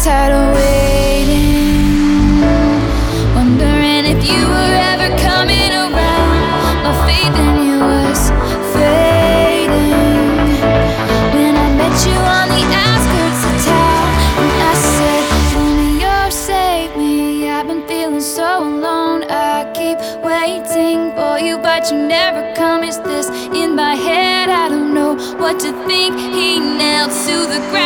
tired of waiting, wondering if you were ever coming around. My faith in you was fading when I met you on the outskirts of town. And I said, Romeo, save me, I've been feeling so alone. I keep waiting for you, but you never come. Is this in my head? I don't know what to think. He knelt to the ground.